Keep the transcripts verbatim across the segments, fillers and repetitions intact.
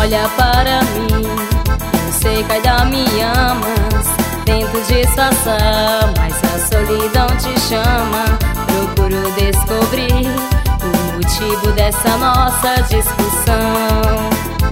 Olha para mim, eu sei que ainda me amas. Tento disfarçar, mas a solidão te chama. Procuro descobrir o motivo dessa nossa discussão.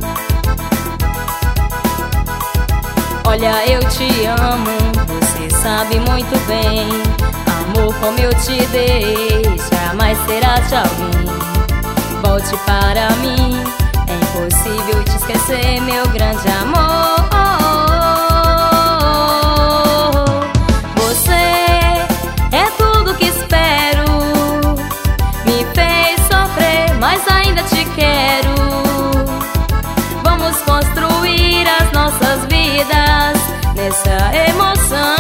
Olha, eu te amo, você sabe muito bem. Amor como eu te dei, jamais será de alguém. Volte para mim, é impossível te esquecer, meu grande amor. Você é tudo que espero. Me fez sofrer, mas ainda te quero. Vamos construir as nossas vidas nessa emoção.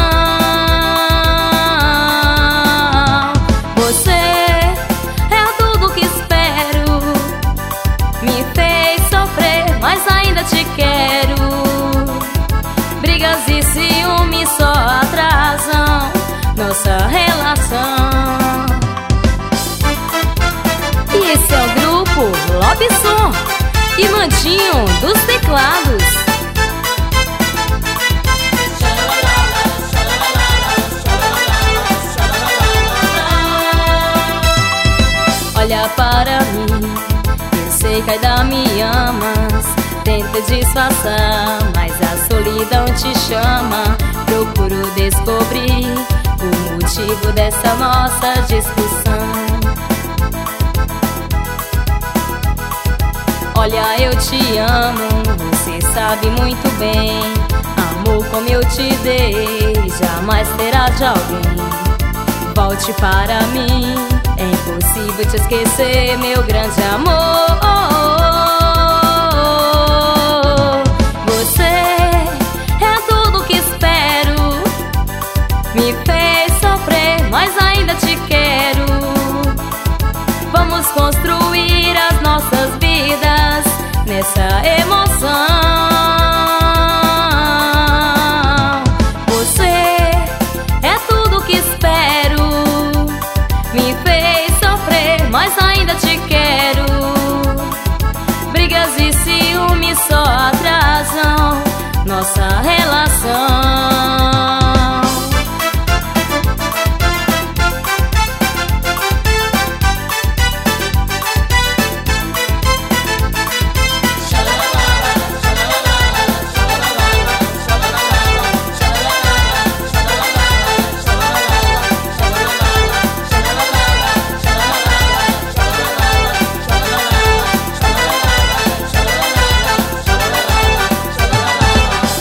Você é tudo que espero. Me fez sofrer, mas ainda te quero. Brigas e ciúmes só atrasam nossa relação. E esse é o grupo Lobson e Mandinho dos teclados. Olha para mim, eu sei que ainda me amas. Tento disfarçar, mas a solidão te chama. Procuro descobrir o motivo dessa nossa discussão. Olha, eu te amo, você sabe muito bem. Amor como eu te dei, jamais terá de alguém. Volte para mim, é impossível te esquecer, meu grande amor. Você é tudo que espero. Me fez sofrer, mas ainda te quero. Vamos construir as nossas vidas nessa emoção. Você é tudo que espero. Me fez sofrer, mas ainda te quero. Brigas e ciúmes só atrasam nossa relação.